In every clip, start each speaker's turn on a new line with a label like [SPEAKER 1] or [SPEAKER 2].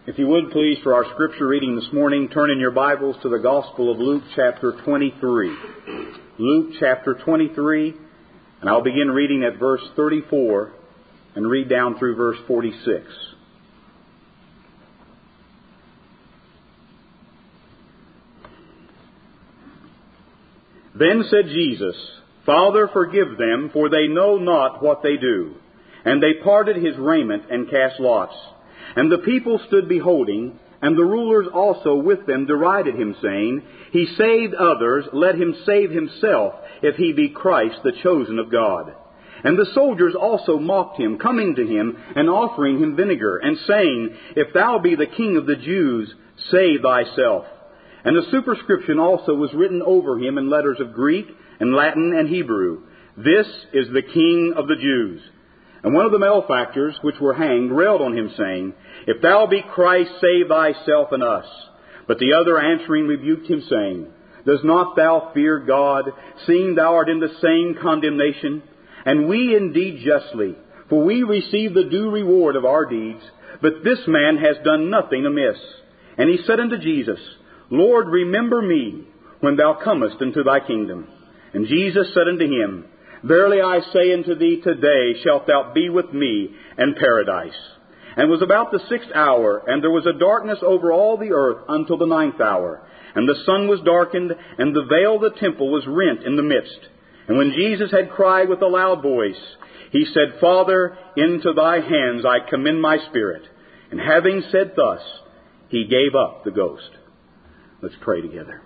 [SPEAKER 1] If you would please, for our scripture reading this morning, turn in your Bibles to the Gospel of Luke chapter 23. Luke chapter 23, and I'll begin reading at verse 34 and read down through verse 46. Then said Jesus, Father, forgive them, for they know not what they do. And they parted his raiment and cast lots. And the people stood beholding, and the rulers also with them derided him, saying, He saved others, let him save himself, if he be Christ, the chosen of God. And the soldiers also mocked him, coming to him, and offering him vinegar, and saying, If thou be the King of the Jews, save thyself. And the superscription also was written over him in letters of Greek, and Latin, and Hebrew, This is the King of the Jews. And one of the malefactors which were hanged railed on him, saying, If thou be Christ, save thyself and us. But the other answering rebuked him, saying, Does not thou fear God, seeing thou art in the same condemnation? And we indeed justly, for we receive the due reward of our deeds, but this man has done nothing amiss. And he said unto Jesus, Lord, remember me when thou comest into thy kingdom. And Jesus said unto him, Verily I say unto thee, today shalt thou be with me in paradise. And it was about the 6th hour, and there was a darkness over all the earth until the 9th hour. And the sun was darkened, and the veil of the temple was rent in the midst. And when Jesus had cried with a loud voice, he said, Father, into thy hands I commend my spirit. And having said thus, he gave up the ghost. Let's pray together.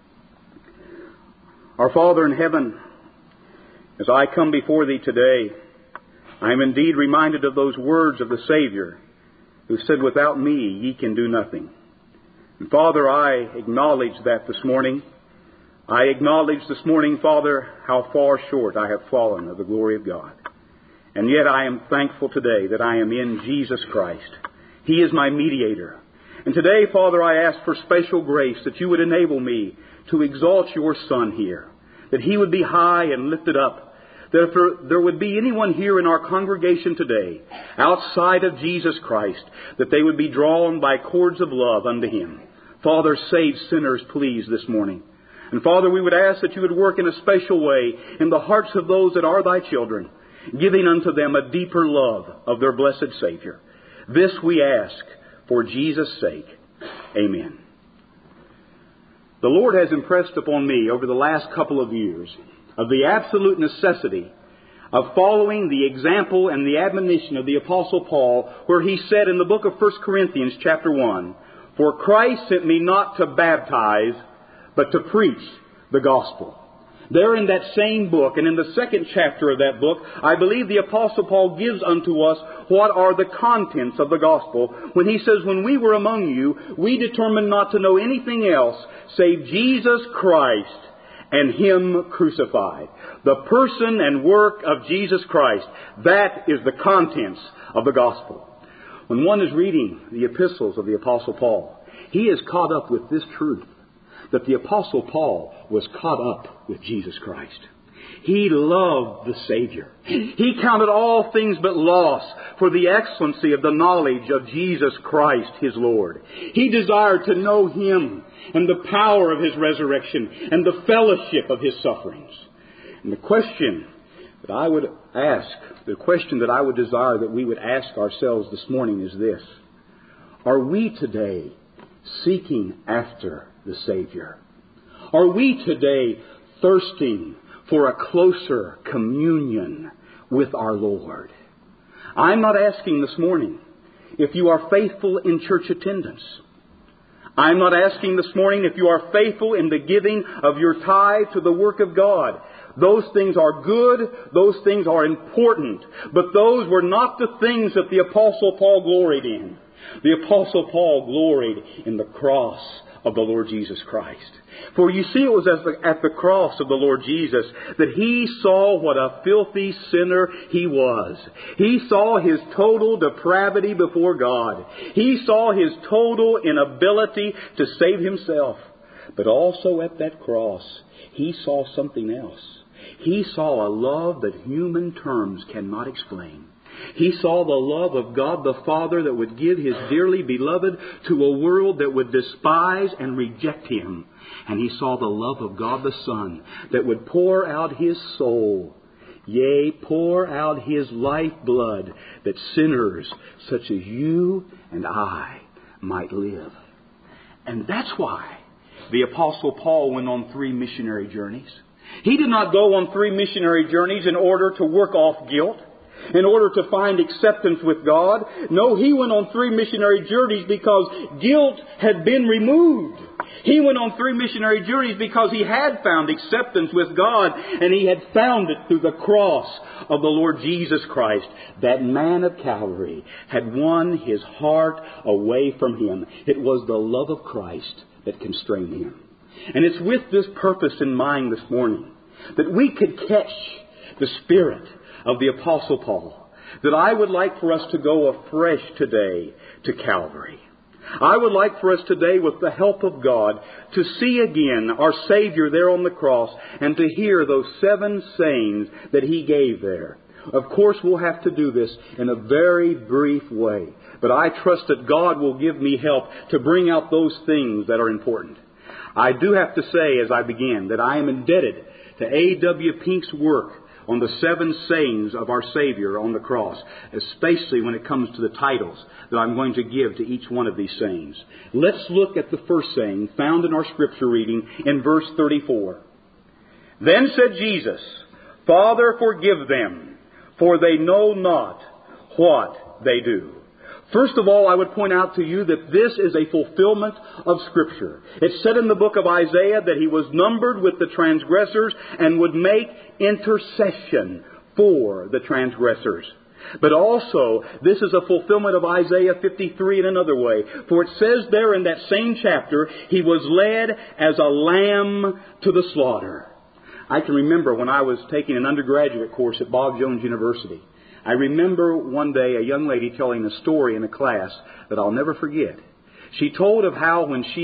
[SPEAKER 1] Our Father in heaven, as I come before Thee today, I am indeed reminded of those words of the Savior who said, Without me ye can do nothing. And Father, I acknowledge that this morning. I acknowledge this morning, Father, how far short I have fallen of the glory of God. And yet I am thankful today that I am in Jesus Christ. He is my mediator. And today, Father, I ask for special grace that You would enable me to exalt Your Son here, that He would be high and lifted up, that if there would be anyone here in our congregation today, outside of Jesus Christ, that they would be drawn by cords of love unto Him. Father, save sinners, please, this morning. And Father, we would ask that You would work in a special way in the hearts of those that are Thy children, giving unto them a deeper love of their blessed Savior. This we ask for Jesus' sake. Amen. The Lord has impressed upon me over the last couple of years of the absolute necessity of following the example and the admonition of the Apostle Paul, where he said in the book of 1 Corinthians chapter 1, For Christ sent me not to baptize, but to preach the gospel. There in that same book, and in the 2nd chapter of that book, I believe the Apostle Paul gives unto us what are the contents of the gospel when he says, When we were among you, we determined not to know anything else save Jesus Christ and Him crucified. The person and work of Jesus Christ. That is the contents of the gospel. When one is reading the epistles of the Apostle Paul, he is caught up with this truth, that the Apostle Paul was caught up with Jesus Christ. He loved the Savior. He counted all things but loss for the excellency of the knowledge of Jesus Christ, His Lord. He desired to know Him and the power of His resurrection and the fellowship of His sufferings. And the question that I would ask, the question that I would desire that we would ask ourselves this morning is this. Are we today seeking after the Savior? Are we today thirsting for a closer communion with our Lord? I'm not asking this morning if you are faithful in church attendance. I'm not asking this morning if you are faithful in the giving of your tithe to the work of God. Those things are good. Those things are important. But those were not the things that the Apostle Paul gloried in. The Apostle Paul gloried in the cross of the Lord Jesus Christ. For you see, it was at the cross of the Lord Jesus that He saw what a filthy sinner He was. He saw His total depravity before God. He saw His total inability to save Himself. But also at that cross, He saw something else. He saw a love that human terms cannot explain. He saw the love of God the Father that would give His dearly beloved to a world that would despise and reject Him. And He saw the love of God the Son that would pour out His soul, yea, pour out His lifeblood, that sinners such as you and I might live. And that's why the Apostle Paul went on 3 missionary journeys. He did not go on 3 missionary journeys in order to work off guilt, in order to find acceptance with God. No, he went on 3 missionary journeys because guilt had been removed. He went on 3 missionary journeys because he had found acceptance with God, and he had found it through the cross of the Lord Jesus Christ. That man of Calvary had won his heart away from him. It was the love of Christ that constrained him. And it's with this purpose in mind this morning that we could catch the spirit of the Apostle Paul, that I would like for us to go afresh today to Calvary. I would like for us today, with the help of God, to see again our Savior there on the cross and to hear those 7 sayings that He gave there. Of course, we'll have to do this in a very brief way, but I trust that God will give me help to bring out those things that are important. I do have to say, as I begin, that I am indebted to A.W. Pink's work on the 7 sayings of our Savior on the cross, especially when it comes to the titles that I'm going to give to each one of these sayings. Let's look at the first saying found in our Scripture reading in verse 34. Then said Jesus, Father, forgive them, for they know not what they do. First of all, I would point out to you that this is a fulfillment of Scripture. It's said in the book of Isaiah that He was numbered with the transgressors and would make intercession for the transgressors. But also, this is a fulfillment of Isaiah 53 in another way. For it says there in that same chapter, He was led as a lamb to the slaughter. I can remember when I was taking an undergraduate course at Bob Jones University. I remember one day a young lady telling a story in a class that I'll never forget. She told of how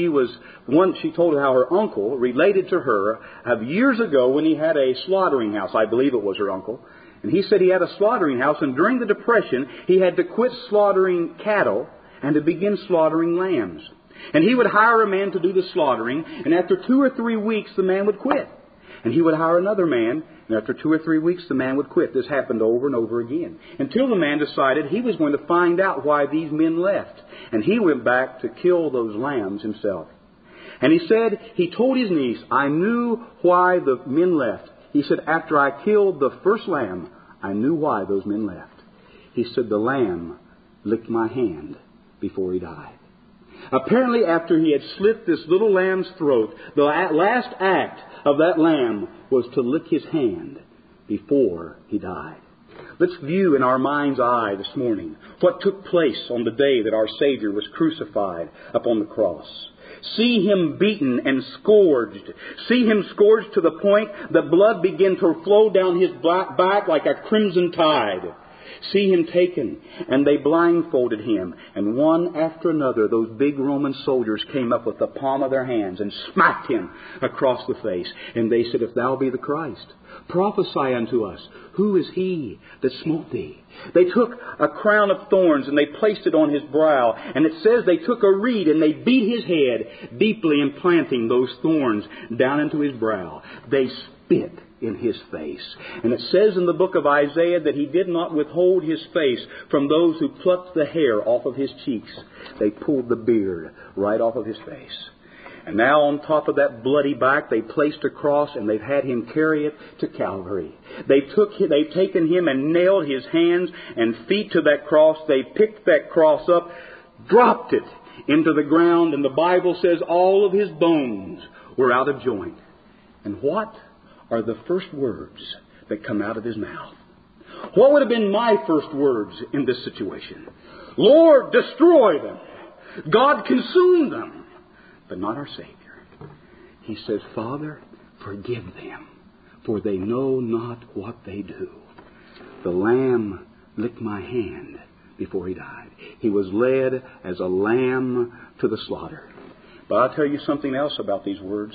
[SPEAKER 1] she told how her uncle related to her of years ago when he had a slaughtering house. I believe it was her uncle. And he said he had a slaughtering house, and during the Depression he had to quit slaughtering cattle and to begin slaughtering lambs. And he would hire a man to do the slaughtering, and after 2 or 3 weeks the man would quit. And he would hire another man, and after 2 or 3 weeks the man would quit. This happened over and over again, until the man decided he was going to find out why these men left. And he went back to kill those lambs himself. And he said, he told his niece, I knew why the men left. He said, after I killed the first lamb, I knew why those men left. He said, the lamb licked my hand before he died. Apparently, after he had slit this little lamb's throat, the last act of that lamb was to lick his hand before he died. Let's view in our mind's eye this morning what took place on the day that our Savior was crucified upon the cross. See Him beaten and scourged. See Him scourged to the point that blood began to flow down His back like a crimson tide. See Him taken, and they blindfolded Him. And one after another, those big Roman soldiers came up with the palm of their hands and smacked Him across the face. And they said, if Thou be the Christ, prophesy unto us, who is He that smote Thee? They took a crown of thorns and they placed it on His brow. And it says they took a reed and they beat His head, deeply implanting those thorns down into His brow. They spit in His face. And it says in the book of Isaiah that He did not withhold His face from those who plucked the hair off of His cheeks. They pulled the beard right off of His face. And now on top of that bloody back, they placed a cross and they've had Him carry it to Calvary. They've taken Him and nailed His hands and feet to that cross. They picked that cross up, dropped it into the ground, and the Bible says all of His bones were out of joint. And what are the first words that come out of His mouth? What would have been my first words in this situation? Lord, destroy them. God, consume them. But not our Savior. He says, Father, forgive them, for they know not what they do. The lamb licked my hand before He died. He was led as a lamb to the slaughter. But I'll tell you something else about these words.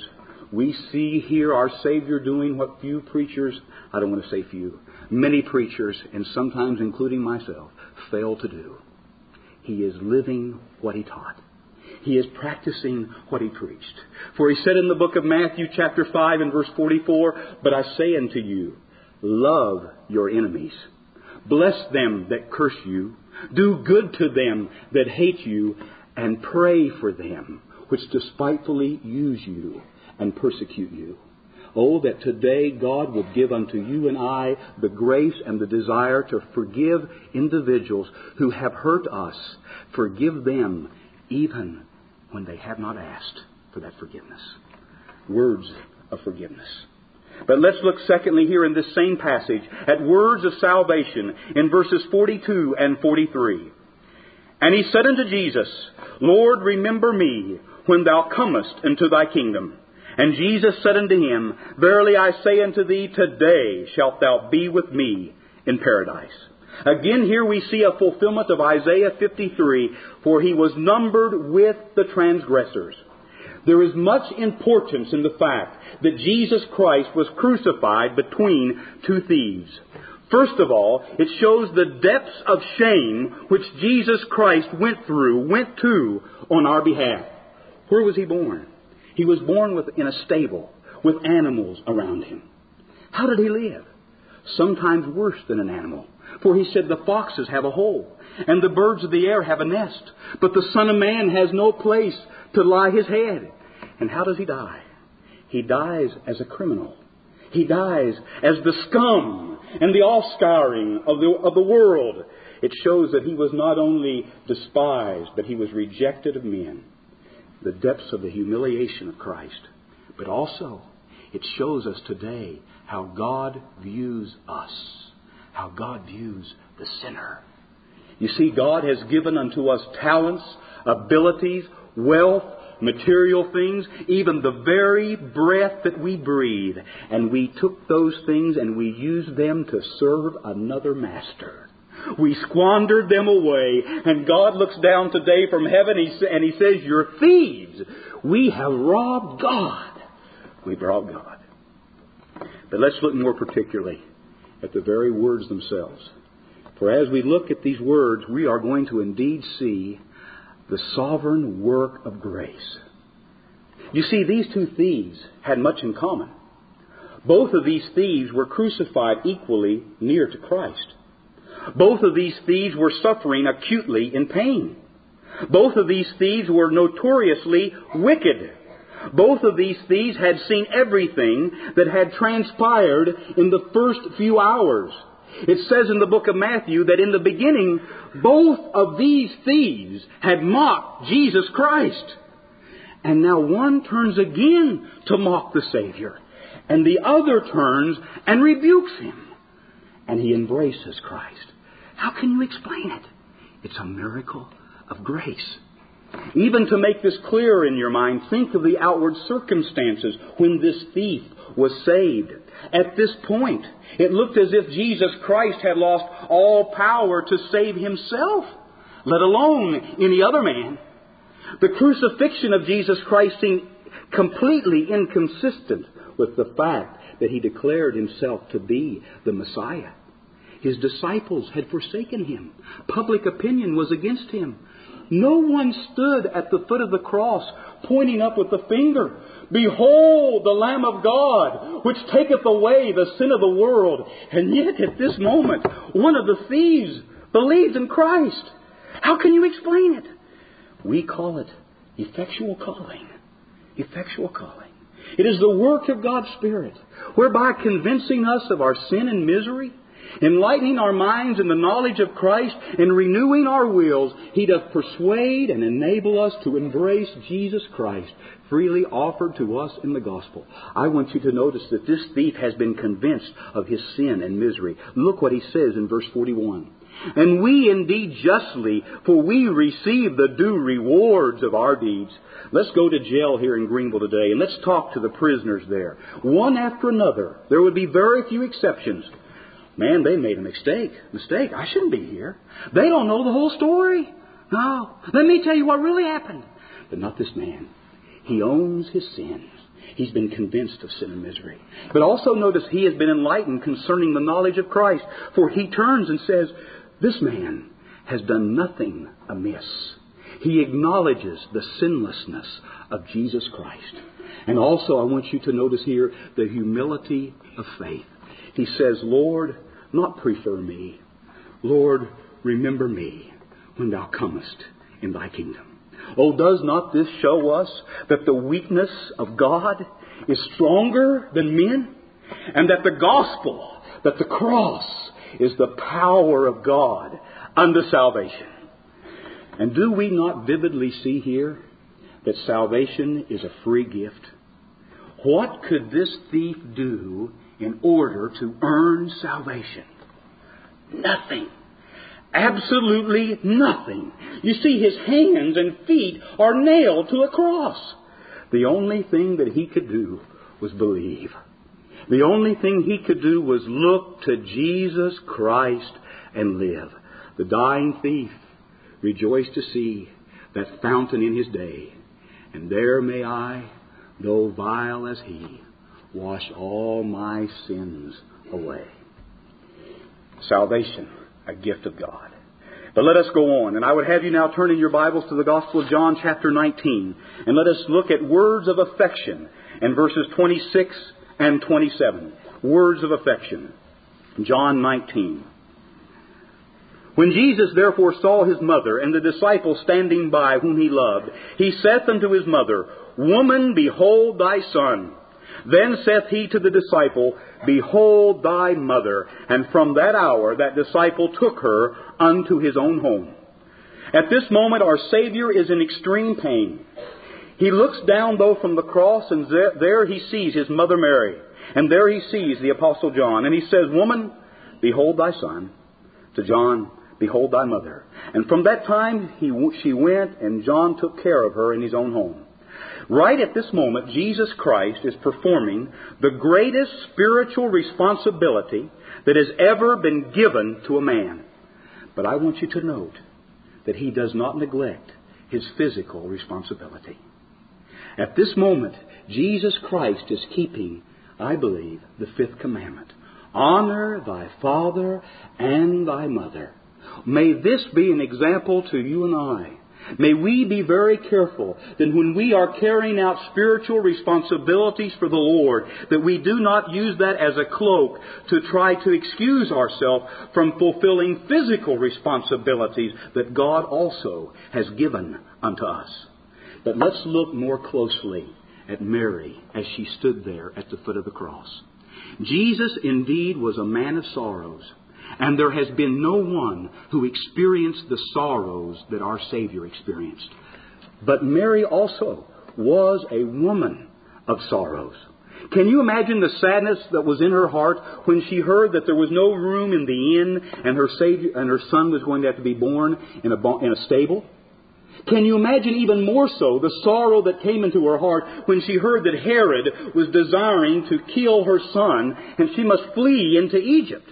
[SPEAKER 1] we see here our Savior doing what few preachers, I don't want to say few, many preachers, and sometimes including myself, fail to do. He is living what He taught. He is practicing what He preached. For He said in the book of Matthew chapter 5 and verse 44, "But I say unto you, love your enemies. Bless them that curse you. Do good to them that hate you. And pray for them which despitefully use you and persecute you." Oh, that today God would give unto you and I the grace and the desire to forgive individuals who have hurt us. Forgive them even when they have not asked for that forgiveness. Words of forgiveness. But let's look secondly here in this same passage at words of salvation in verses 42 and 43. "And he said unto Jesus, Lord, remember me when thou comest into thy kingdom. And Jesus said unto him, Verily I say unto thee, today shalt thou be with me in paradise." Again, here we see a fulfillment of Isaiah 53, for he was numbered with the transgressors. There is much importance in the fact that Jesus Christ was crucified between two thieves. First of all, it shows the depths of shame which Jesus Christ went to on our behalf. Where was He born? He was born in a stable with animals around Him. How did He live? Sometimes worse than an animal. For He said the foxes have a hole, and the birds of the air have a nest, but the Son of Man has no place to lie His head. And how does He die? He dies as a criminal. He dies as the scum and the offscouring of the world. It shows that He was not only despised, but He was rejected of men. The depths of the humiliation of Christ. But also, it shows us today how God views us. How God views the sinner. You see, God has given unto us talents, abilities, wealth, material things, even the very breath that we breathe. And we took those things and we used them to serve another master. We squandered them away. And God looks down today from heaven and He says, "You're thieves. We have robbed God." We've robbed God. But let's look more particularly at the very words themselves. For as we look at these words, we are going to indeed see the sovereign work of grace. You see, these two thieves had much in common. Both of these thieves were crucified equally near to Christ. Both of these thieves were suffering acutely in pain. Both of these thieves were notoriously wicked. Both of these thieves had seen everything that had transpired in the first few hours. It says in the book of Matthew that in the beginning, both of these thieves had mocked Jesus Christ. And now one turns again to mock the Savior. And the other turns and rebukes Him. And he embraces Christ. How can you explain it? It's a miracle of grace. Even to make this clearer in your mind, think of the outward circumstances when this thief was saved. At this point, it looked as if Jesus Christ had lost all power to save Himself, let alone any other man. The crucifixion of Jesus Christ seemed completely inconsistent with the fact that He declared Himself to be the Messiah. His disciples had forsaken Him. Public opinion was against Him. No one stood at the foot of the cross pointing up with the finger. "Behold the Lamb of God, which taketh away the sin of the world." And yet at this moment, one of the thieves believed in Christ. How can you explain it? We call it effectual calling. Effectual calling. It is the work of God's Spirit, whereby convincing us of our sin and misery, enlightening our minds in the knowledge of Christ, and renewing our wills, He doth persuade and enable us to embrace Jesus Christ, freely offered to us in the gospel. I want you to notice that this thief has been convinced of his sin and misery. Look what he says in verse 41. "And we indeed justly, for we receive the due rewards of our deeds." Let's go to jail here in Greenville today and let's talk to the prisoners there. One after another. There would be very few exceptions. "Man, they made a mistake. I shouldn't be here. They don't know the whole story. No, let me tell you what really happened." But not this man. He owns his sins. He's been convinced of sin and misery. But also notice he has been enlightened concerning the knowledge of Christ. For he turns and says, this man has done nothing amiss. He acknowledges the sinlessness of Jesus Christ. And also I want you to notice here the humility of faith. He says, Lord, not prefer me. Lord, remember me when thou comest in thy kingdom. Oh, does not this show us that the weakness of God is stronger than men? And that the gospel, that the cross is the power of God unto salvation. And do we not vividly see here that salvation is a free gift? What could this thief do in order to earn salvation? Nothing. Absolutely nothing. You see, his hands and feet are nailed to a cross. The only thing that he could do was believe. The only thing he could do was look to Jesus Christ and live. The dying thief rejoiced to see that fountain in his day. And there may I, though vile as he, wash all my sins away. Salvation, a gift of God. But let us go on. And I would have you now turn in your Bibles to the Gospel of John chapter 19. And let us look at words of affection in verses 26 and 27. Words of affection. John 19. When Jesus therefore saw his mother and the disciple standing by whom he loved, he saith unto his mother, Woman, behold thy son. Then saith he to the disciple, Behold thy mother. And from that hour that disciple took her unto his own home. At this moment our Savior is in extreme pain. He looks down, though, from the cross, and there he sees his mother Mary. And there he sees the Apostle John. And he says, Woman, behold thy son. To John, behold thy mother. And from that time she went, and John took care of her in his own home. Right at this moment, Jesus Christ is performing the greatest spiritual responsibility that has ever been given to a man. But I want you to note that he does not neglect his physical responsibility. At this moment, Jesus Christ is keeping, I believe, the fifth commandment. Honor thy father and thy mother. May this be an example to you and I. May we be very careful that when we are carrying out spiritual responsibilities for the Lord, that we do not use that as a cloak to try to excuse ourselves from fulfilling physical responsibilities that God also has given unto us. But let's look more closely at Mary as she stood there at the foot of the cross. Jesus indeed was a man of sorrows. And there has been no one who experienced the sorrows that our Savior experienced. But Mary also was a woman of sorrows. Can you imagine the sadness that was in her heart when she heard that there was no room in the inn and her Savior and her son was going to have to be born in a stable? Can you imagine even more so the sorrow that came into her heart when she heard that Herod was desiring to kill her son and she must flee into Egypt?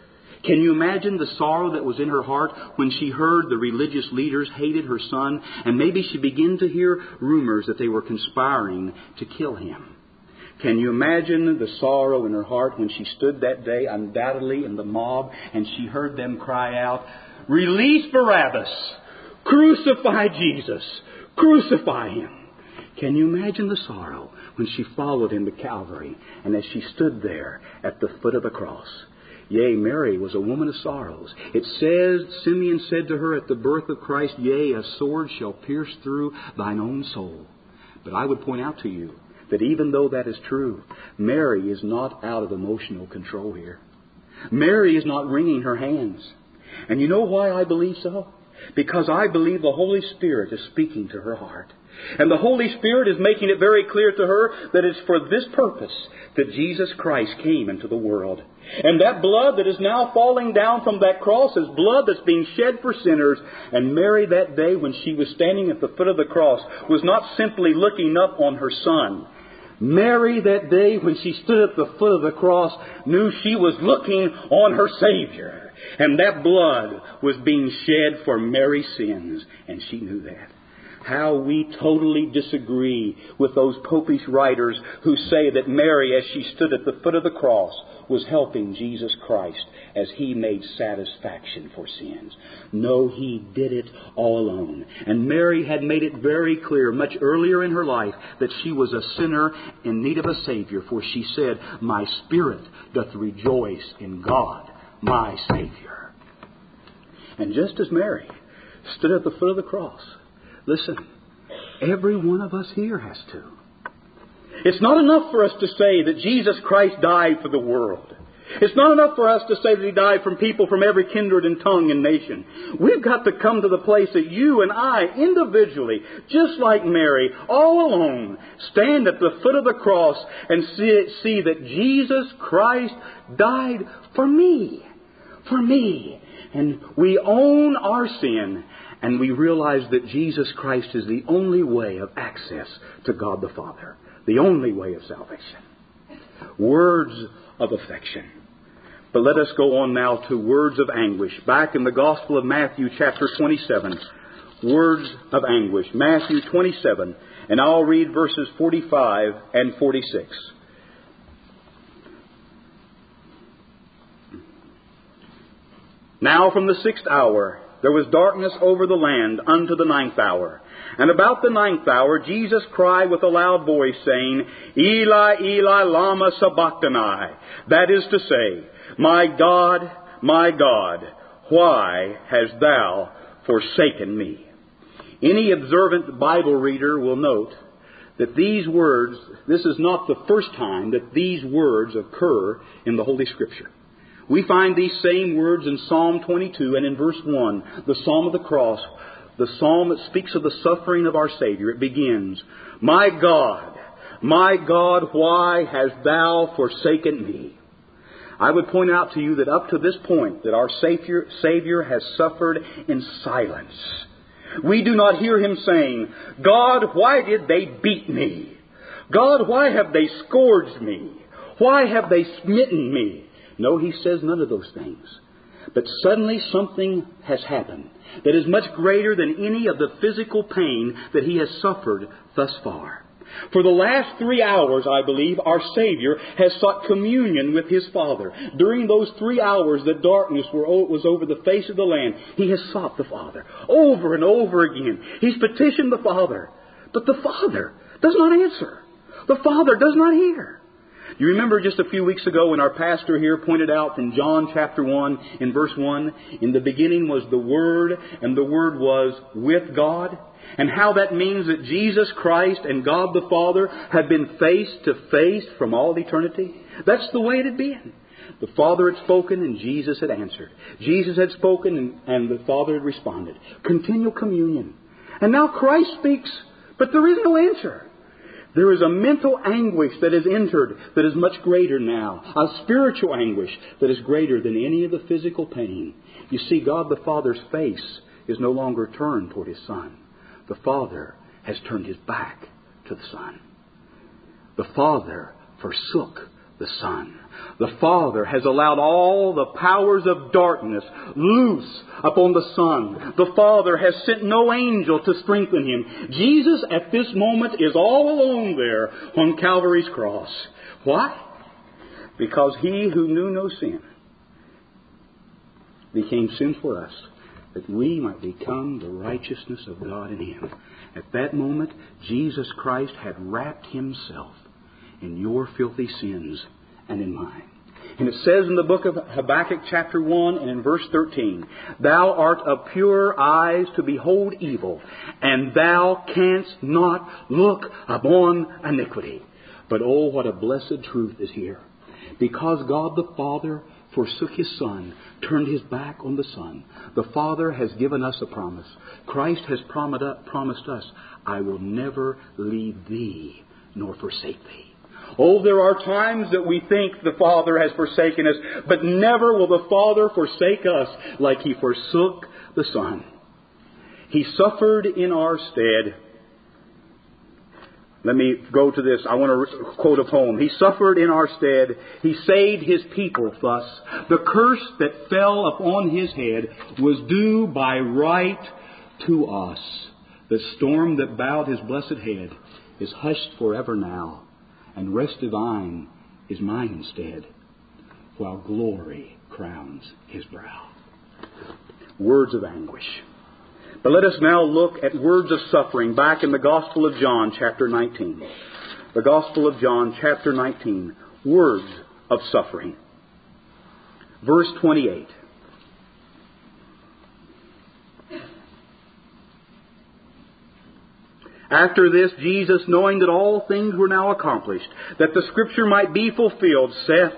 [SPEAKER 1] Can you imagine the sorrow that was in her heart when she heard the religious leaders hated her son, and maybe she began to hear rumors that they were conspiring to kill him? Can you imagine the sorrow in her heart when she stood that day undoubtedly in the mob and she heard them cry out, Release Barabbas! Crucify Jesus! Crucify him! Can you imagine the sorrow when she followed him to Calvary and as she stood there at the foot of the cross? Yea, Mary was a woman of sorrows. It says, Simeon said to her at the birth of Christ, Yea, a sword shall pierce through thine own soul. But I would point out to you that even though that is true, Mary is not out of emotional control here. Mary is not wringing her hands. And you know why I believe so? Because I believe the Holy Spirit is speaking to her heart. And the Holy Spirit is making it very clear to her that it's for this purpose that Jesus Christ came into the world. And that blood that is now falling down from that cross is blood that's being shed for sinners. And Mary that day when she was standing at the foot of the cross was not simply looking up on her son. Mary that day when she stood at the foot of the cross knew she was looking on her Savior. And that blood was being shed for Mary's sins. And she knew that. how we totally disagree with those popish writers who say that Mary, as she stood at the foot of the cross, was helping Jesus Christ as He made satisfaction for sins. No, He did it all alone. And Mary had made it very clear much earlier in her life that she was a sinner in need of a Savior, for she said, "My spirit doth rejoice in God, my Savior." And just as Mary stood at the foot of the cross, listen, every one of us here has to. It's not enough for us to say that Jesus Christ died for the world. It's not enough for us to say that He died from people from every kindred and tongue and nation. We've got to come to the place that you and I, individually, just like Mary, all alone, stand at the foot of the cross and see that Jesus Christ died for me. For me. And we own our sin, and we realize that Jesus Christ is the only way of access to God the Father. The only way of salvation. Words of affection. But let us go on now to words of anguish. Back in the Gospel of Matthew chapter 27. Words of anguish. Matthew 27. And I'll read verses 45 and 46. Now from the 6th hour there was darkness over the land unto the 9th hour. And about the 9th hour Jesus cried with a loud voice, saying, Eli, Eli, lama sabachthani. That is to say, my God, why hast thou forsaken me? Any observant Bible reader will note that these words, this is not the first time that these words occur in the Holy Scripture. We find these same words in Psalm 22 and in verse 1, the Psalm of the Cross, the Psalm that speaks of the suffering of our Savior. It begins, my God, why hast thou forsaken me? I would point out to you that up to this point that our Savior has suffered in silence. We do not hear Him saying, God, why did they beat me? God, why have they scourged me? Why have they smitten me? No, He says none of those things. But suddenly something has happened that is much greater than any of the physical pain that He has suffered thus far. For the last 3 hours, I believe, our Savior has sought communion with His Father. During those 3 hours that darkness was over the face of the land, He has sought the Father over and over again. He's petitioned the Father. But the Father does not answer. The Father does not hear. You remember just a few weeks ago when our pastor here pointed out from John chapter 1 in verse 1, in the beginning was the Word, and the Word was with God. And how that means that Jesus Christ and God the Father have been face to face from all eternity. That's the way it had been. The Father had spoken and Jesus had answered. Jesus had spoken and the Father had responded. Continual communion. And now Christ speaks, but there is no answer. There is a mental anguish that has entered that is much greater now. A spiritual anguish that is greater than any of the physical pain. You see, God the Father's face is no longer turned toward His Son. The Father has turned His back to the Son. The Father forsook the Son. The Father has allowed all the powers of darkness loose upon the Son. The Father has sent no angel to strengthen Him. Jesus at this moment is all alone there on Calvary's cross. Why? Because He who knew no sin became sin for us, that we might become the righteousness of God in Him. At that moment, Jesus Christ had wrapped Himself in your filthy sins and in mine. And it says in the book of Habakkuk chapter 1 and in verse 13, Thou art of pure eyes to behold evil, and thou canst not look upon iniquity. But oh, what a blessed truth is here. Because God the Father forsook His Son, turned His back on the Son, the Father has given us a promise. Christ has promised us, I will never leave thee nor forsake thee. Oh, there are times that we think the Father has forsaken us, but never will the Father forsake us like He forsook the Son. He suffered in our stead. Let me go to this. I want to quote a poem. He suffered in our stead. He saved His people thus. The curse that fell upon His head was due by right to us. The storm that bowed His blessed head is hushed forever now, and rest divine is mine instead, while glory crowns His brow. Words of anguish. But let us now look at words of suffering back in the Gospel of John, chapter 19. The Gospel of John, chapter 19. Words of suffering. Verse 28. After this, Jesus, knowing that all things were now accomplished, that the Scripture might be fulfilled, saith,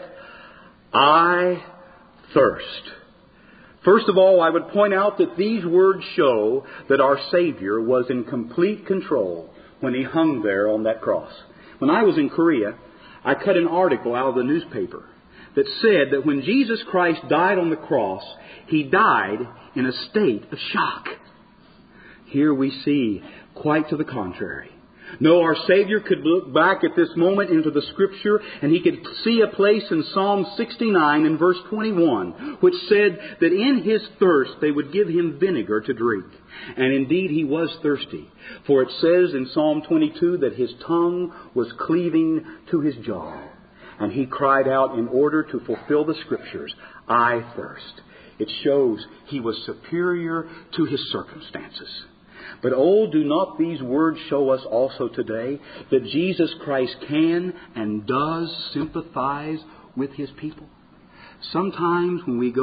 [SPEAKER 1] I thirst. First of all, I would point out that these words show that our Savior was in complete control when He hung there on that cross. When I was in Korea, I cut an article out of the newspaper that said that when Jesus Christ died on the cross, He died in a state of shock. Here we see quite to the contrary. No, our Savior could look back at this moment into the Scripture, and He could see a place in Psalm 69 and verse 21, which said that in His thirst they would give Him vinegar to drink. And indeed He was thirsty. For it says in Psalm 22 that His tongue was cleaving to His jaw. And He cried out in order to fulfill the Scriptures, I thirst. It shows He was superior to His circumstances. But oh, do not these words show us also today that Jesus Christ can and does sympathize with His people? Sometimes when we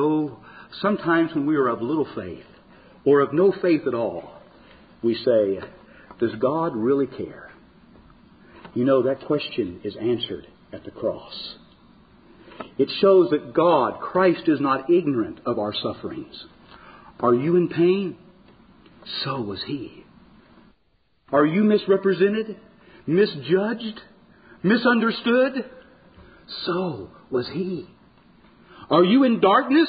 [SPEAKER 1] are of little faith, or of no faith at all, we say, does God really care? You know, that question is answered at the cross. It shows that God, Christ, is not ignorant of our sufferings. Are you in pain? So was He. Are you misrepresented, misjudged, misunderstood? So was He. Are you in darkness?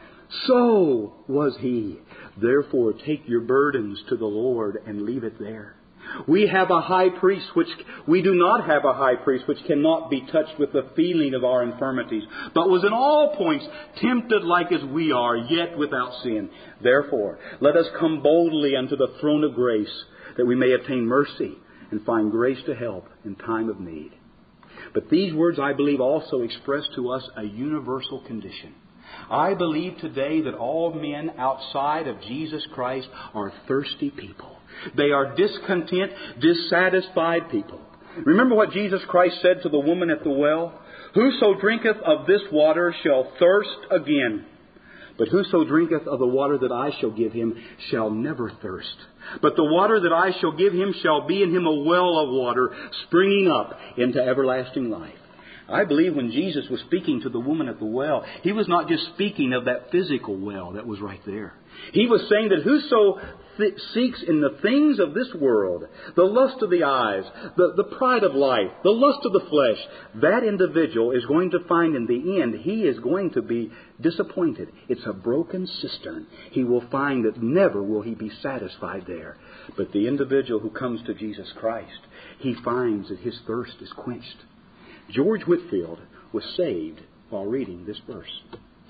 [SPEAKER 1] So was He. Therefore, take your burdens to the Lord and leave it there. We have a high priest we do not have a high priest which cannot be touched with the feeling of our infirmities, but was in all points tempted like as we are, yet without sin. Therefore, let us come boldly unto the throne of grace, that we may obtain mercy and find grace to help in time of need. But these words, I believe, also express to us a universal condition. I believe today that all men outside of Jesus Christ are thirsty people. They are discontent, dissatisfied people. Remember what Jesus Christ said to the woman at the well? Whoso drinketh of this water shall thirst again. But whoso drinketh of the water that I shall give him shall never thirst. But the water that I shall give him shall be in him a well of water springing up into everlasting life. I believe when Jesus was speaking to the woman at the well, He was not just speaking of that physical well that was right there. He was saying that whoso seeks in the things of this world, the lust of the eyes, the pride of life, the lust of the flesh, that individual is going to find in the end he is going to be disappointed. It's a broken cistern. He will find that never will he be satisfied there. But the individual who comes to Jesus Christ, he finds that his thirst is quenched. George Whitefield was saved while reading this verse.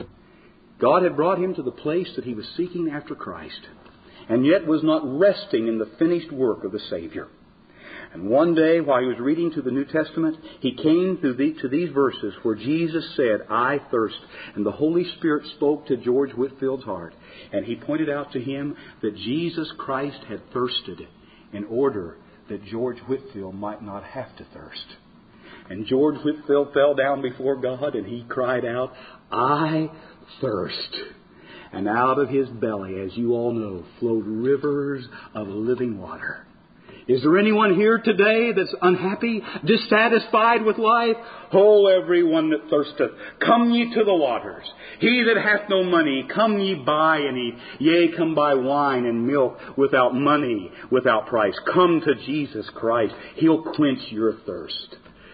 [SPEAKER 1] God had brought him to the place that he was seeking after Christ, and yet was not resting in the finished work of the Savior. And one day, while he was reading to the New Testament, he came to these verses where Jesus said, I thirst. And the Holy Spirit spoke to George Whitefield's heart, and He pointed out to him that Jesus Christ had thirsted in order that George Whitefield might not have to thirst. And George Whitefield fell down before God and he cried out, I thirst. And out of his belly, as you all know, flowed rivers of living water. Is there anyone here today that's unhappy, dissatisfied with life? Oh, everyone that thirsteth, come ye to the waters. He that hath no money, come ye buy and eat. Yea, come buy wine and milk without money, without price. Come to Jesus Christ. He'll quench your thirst.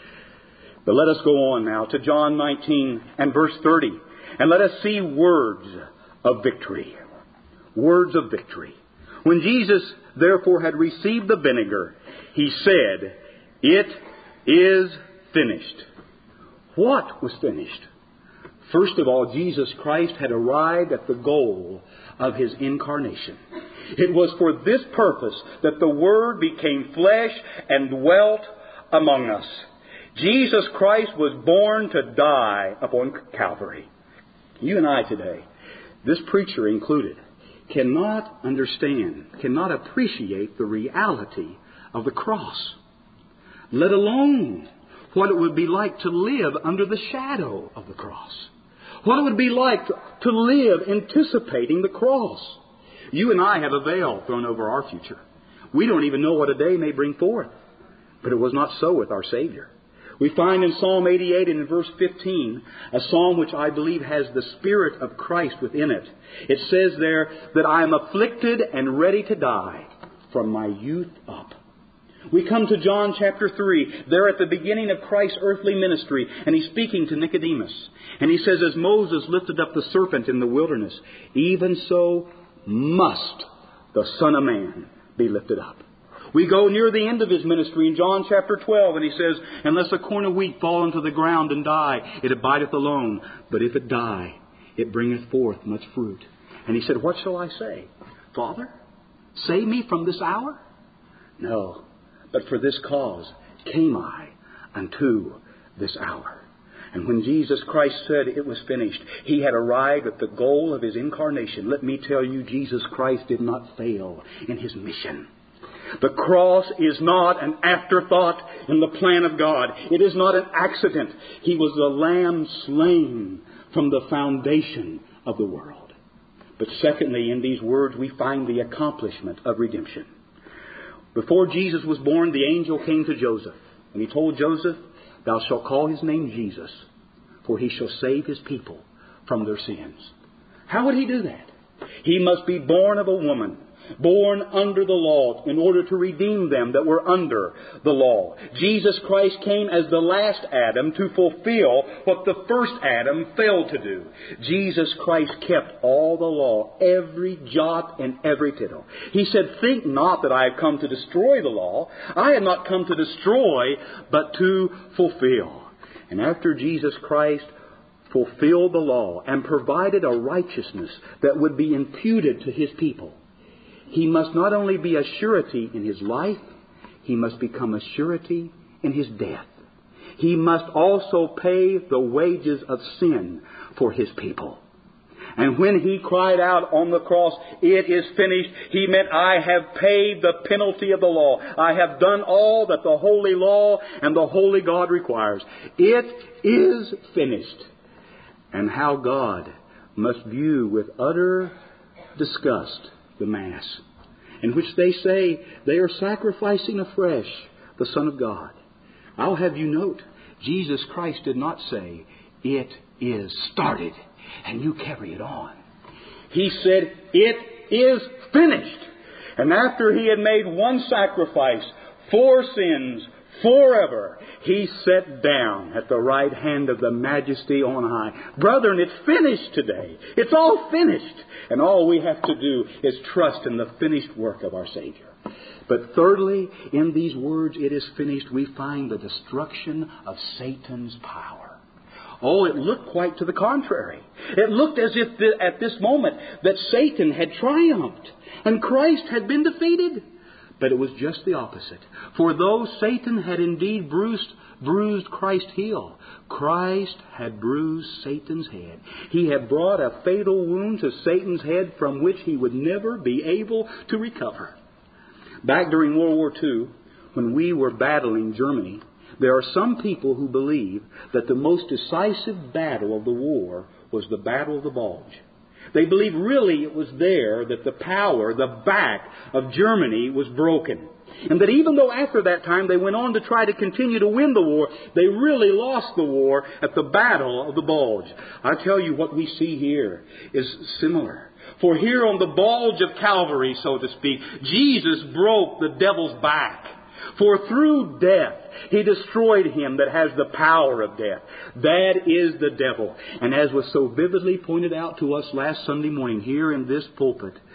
[SPEAKER 1] But let us go on now to John 19 and verse 30. And let us see words of victory. Words of victory. When Jesus therefore had received the vinegar, He said, It is finished. What was finished? First of all, Jesus Christ had arrived at the goal of His incarnation. It was for this purpose that the Word became flesh and dwelt among us. Jesus Christ was born to die upon Calvary. You and I today, this preacher included, cannot understand, cannot appreciate the reality of the cross, let alone what it would be like to live under the shadow of the cross. What it would be like to live anticipating the cross. You and I have a veil thrown over our future. We don't even know what a day may bring forth. But it was not so with our Savior. We find in Psalm 88 and in verse 15, a psalm which I believe has the Spirit of Christ within it. It says there that I am afflicted and ready to die from my youth up. We come to John chapter 3, there at the beginning of Christ's earthly ministry, and He's speaking to Nicodemus. And He says, as Moses lifted up the serpent in the wilderness, even so must the Son of Man be lifted up. We go near the end of His ministry in John chapter 12, and He says, unless a corn of wheat fall into the ground and die, it abideth alone. But if it die, it bringeth forth much fruit. And He said, what shall I say? Father, save me from this hour? No, but for this cause came I unto this hour. And when Jesus Christ said it was finished, He had arrived at the goal of His incarnation. Let me tell you, Jesus Christ did not fail in His mission. The cross is not an afterthought in the plan of God. It is not an accident. He was the Lamb slain from the foundation of the world. But secondly, in these words, we find the accomplishment of redemption. Before Jesus was born, the angel came to Joseph, and he told Joseph, thou shalt call his name Jesus, for he shall save his people from their sins. How would he do that? He must be born of a woman, born under the law, in order to redeem them that were under the law. Jesus Christ came as the last Adam to fulfill what the first Adam failed to do. Jesus Christ kept all the law, every jot and every tittle. He said, think not that I have come to destroy the law. I have not come to destroy, but to fulfill. And after Jesus Christ fulfilled the law and provided a righteousness that would be imputed to His people, He must not only be a surety in His life, He must become a surety in His death. He must also pay the wages of sin for His people. And when He cried out on the cross, it is finished, He meant, I have paid the penalty of the law. I have done all that the holy law and the holy God requires. It is finished. And how God must view with utter disgust the Mass, in which they say they are sacrificing afresh the Son of God. I'll have you note, Jesus Christ did not say, it is started, and you carry it on. He said, it is finished. And after He had made one sacrifice for sins forever, He sat down at the right hand of the Majesty on high. Brethren, it's finished today. It's all finished. And all we have to do is trust in the finished work of our Savior. But thirdly, in these words, it is finished, we find the destruction of Satan's power. Oh, it looked quite to the contrary. It looked as if at this moment that Satan had triumphed and Christ had been defeated. But it was just the opposite. For though Satan had indeed bruised Christ's heel, Christ had bruised Satan's head. He had brought a fatal wound to Satan's head from which he would never be able to recover. Back during World War II, when we were battling Germany, there are some people who believe that the most decisive battle of the war was the Battle of the Bulge. They believe really it was there that the power, the back of Germany was broken. And that even though after that time they went on to try to continue to win the war, they really lost the war at the Battle of the Bulge. I tell you, what we see here is similar. For here on the bulge of Calvary, so to speak, Jesus broke the devil's back. For through death, He destroyed him that has the power of death. That is the devil. And as was so vividly pointed out to us last Sunday morning here in this pulpit,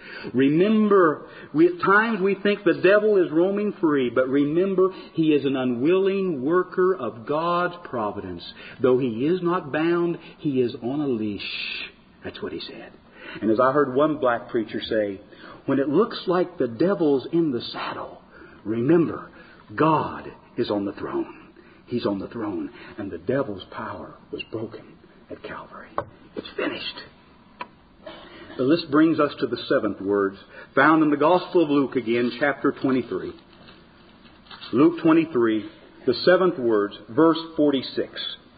[SPEAKER 1] Remember, at times we think the devil is roaming free, but remember, he is an unwilling worker of God's providence. Though he is not bound, he is on a leash. That's what he said. And as I heard one black preacher say, when it looks like the devil's in the saddle, remember, God is on the throne. He's on the throne. And the devil's power was broken at Calvary. It's finished. So this brings us to the seventh words, found in the Gospel of Luke again, chapter 23. Luke 23, the seventh words, verse 46.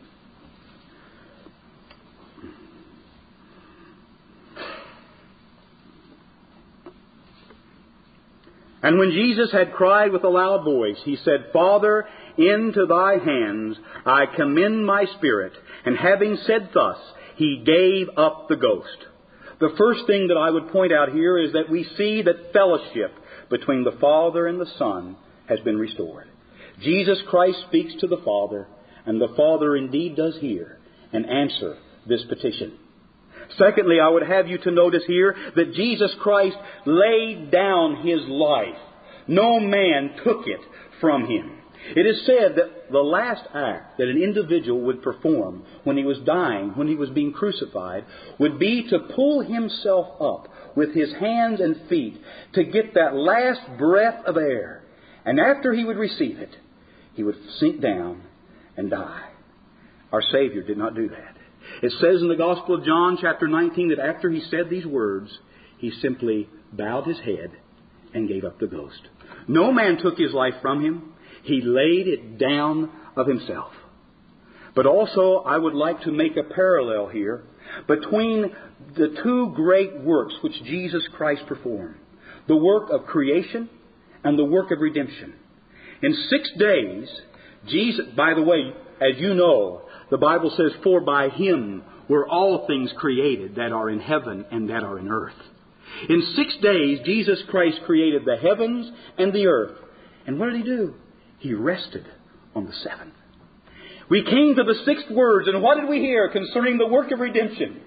[SPEAKER 1] And when Jesus had cried with a loud voice, he said, Father, into thy hands I commend my spirit. And having said thus, he gave up the ghost. The first thing that I would point out here is that we see that fellowship between the Father and the Son has been restored. Jesus Christ speaks to the Father, and the Father indeed does hear and answer this petition. Secondly, I would have you to notice here that Jesus Christ laid down His life. No man took it from Him. It is said that the last act that an individual would perform when he was dying, when he was being crucified, would be to pull himself up with his hands and feet to get that last breath of air. And after he would receive it, he would sink down and die. Our Savior did not do that. It says in the Gospel of John, chapter 19, that after he said these words, he simply bowed his head and gave up the ghost. No man took his life from him. He laid it down of himself. But also, I would like to make a parallel here between the two great works which Jesus Christ performed. The work of creation and the work of redemption. In 6 days, Jesus, by the way, as you know, the Bible says, for by Him were all things created that are in heaven and that are in earth. In 6 days, Jesus Christ created the heavens and the earth. And what did He do? He rested on the seventh. We came to the sixth words, and what did we hear concerning the work of redemption?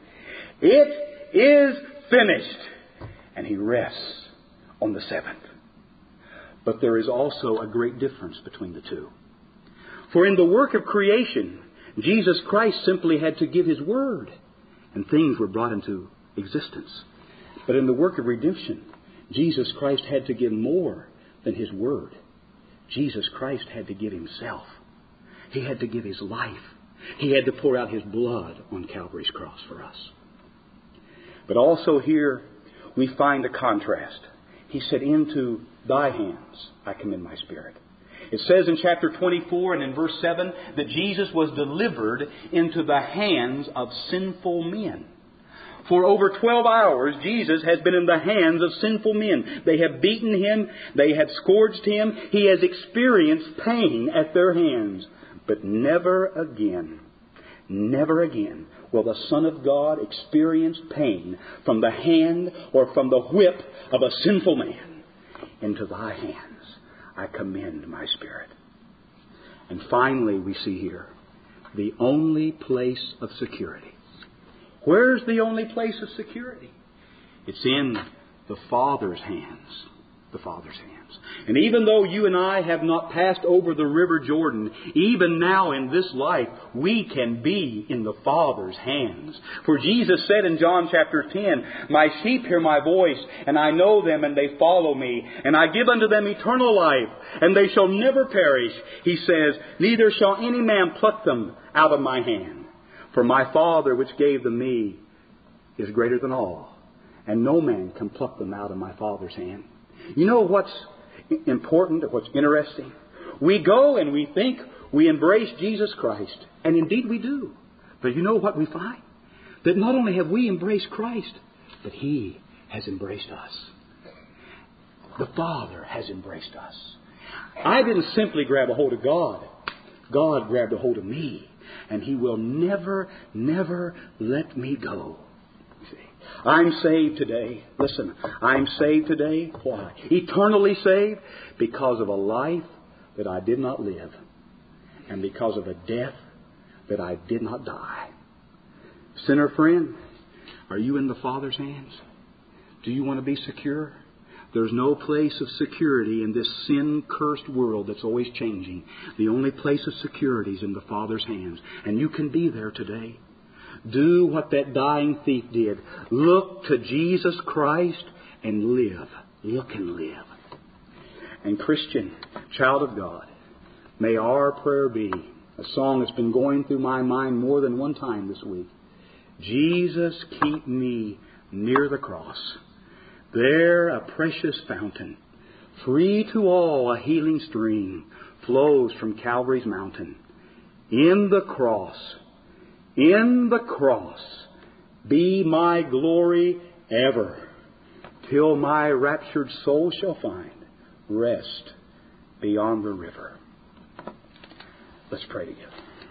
[SPEAKER 1] It is finished. And He rests on the seventh. But there is also a great difference between the two. For in the work of creation, Jesus Christ simply had to give His word, and things were brought into existence. But in the work of redemption, Jesus Christ had to give more than His word. Jesus Christ had to give Himself. He had to give His life. He had to pour out His blood on Calvary's cross for us. But also here we find a contrast. He said, into thy hands I commend my spirit. It says in chapter 24 and in verse 7 that Jesus was delivered into the hands of sinful men. For over 12 hours, Jesus has been in the hands of sinful men. They have beaten Him. They have scourged Him. He has experienced pain at their hands. But never again will the Son of God experience pain from the hand or from the whip of a sinful man. Into thy hands I commend my spirit. And finally, we see here the only place of security. Where's the only place of security? It's in the Father's hands. The Father's hands. And even though you and I have not passed over the River Jordan, even now in this life, we can be in the Father's hands. For Jesus said in John chapter 10, my sheep hear my voice, and I know them, and they follow me. And I give unto them eternal life, and they shall never perish. He says, neither shall any man pluck them out of my hand. For my Father which gave them me is greater than all, and no man can pluck them out of my Father's hand. You know what's important, what's interesting? We go and we think we embrace Jesus Christ, and indeed we do. But you know what we find? That not only have we embraced Christ, but He has embraced us. The Father has embraced us. I didn't simply grab a hold of God. God grabbed a hold of me. And He will never, never let me go. See, I'm saved today. Listen, I'm saved today. Why? Eternally saved because of a life that I did not live. And because of a death that I did not die. Sinner friend, are you in the Father's hands? Do you want to be secure? There's no place of security in this sin-cursed world that's always changing. The only place of security is in the Father's hands. And you can be there today. Do what that dying thief did. Look to Jesus Christ and live. Look and live. And Christian, child of God, may our prayer be a song that's been going through my mind more than one time this week. Jesus, keep me near the cross. There a precious fountain, free to all a healing stream, flows from Calvary's mountain. In the cross, be my glory ever, till my raptured soul shall find rest beyond the river. Let's pray together.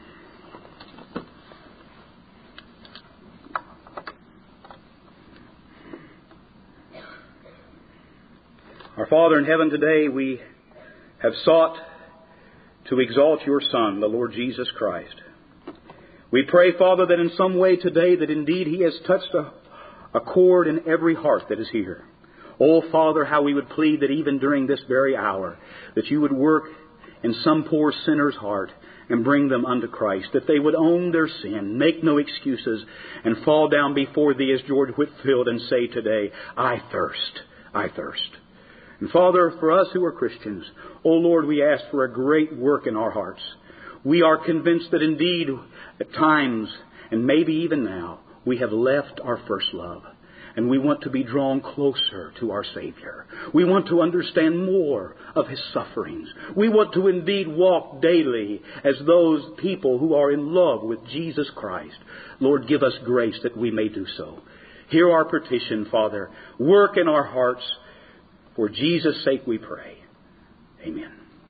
[SPEAKER 1] Our Father in heaven, today we have sought to exalt your Son, the Lord Jesus Christ. We pray, Father, that in some way today that indeed He has touched a chord in every heart that is here. Oh, Father, how we would plead that even during this very hour that you would work in some poor sinner's heart and bring them unto Christ, that they would own their sin, make no excuses, and fall down before Thee as George Whitefield and say today, I thirst, I thirst. And Father, for us who are Christians, oh Lord, we ask for a great work in our hearts. We are convinced that indeed at times, and maybe even now, we have left our first love. And we want to be drawn closer to our Savior. We want to understand more of His sufferings. We want to indeed walk daily as those people who are in love with Jesus Christ. Lord, give us grace that we may do so. Hear our petition, Father. Work in our hearts. For Jesus' sake we pray. Amen.